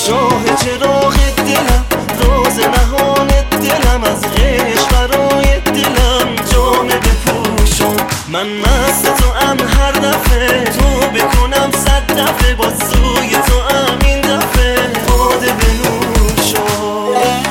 شاه چراغ دلم، راز نهان دلم، از عشق برای دلم جامه بپوشم. من مست تو ام، هر دفعه تو بکنم 100 دفعه، با سوی تو ام این دفعه باده بنوشم.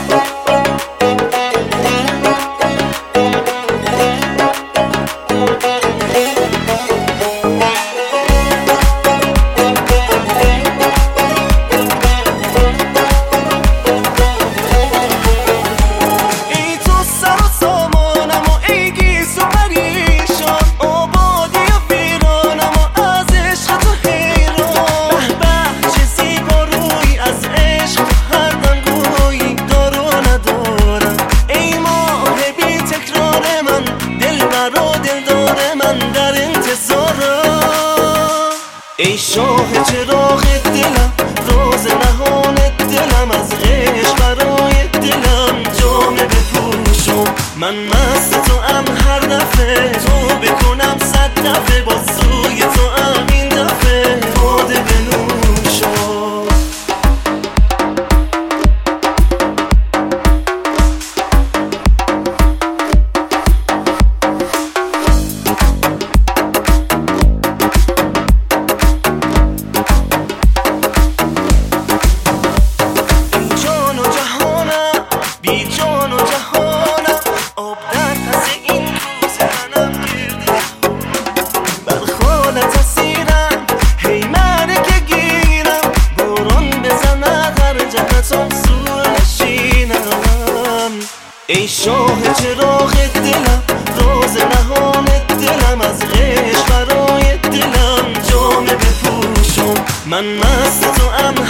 ای شاه چراغ دلم، راز نهان دلم، از عشق برای دلم جامه بپوشم. من مست تو ام، هر دفعه تو بکنم 100 دفعه، با سوی تو ام این دفعه باده بنوشم. بی جان و جهانم، آب در پس این روز منم گرده بر خالت اسیرم، هی منه که گیرم، باران بزند هر جهتم سور نشینم. ای شاه چراغ دلم، راز نهان دلم، از عشق برای دلم جامه بپوشم. من مست تو ام،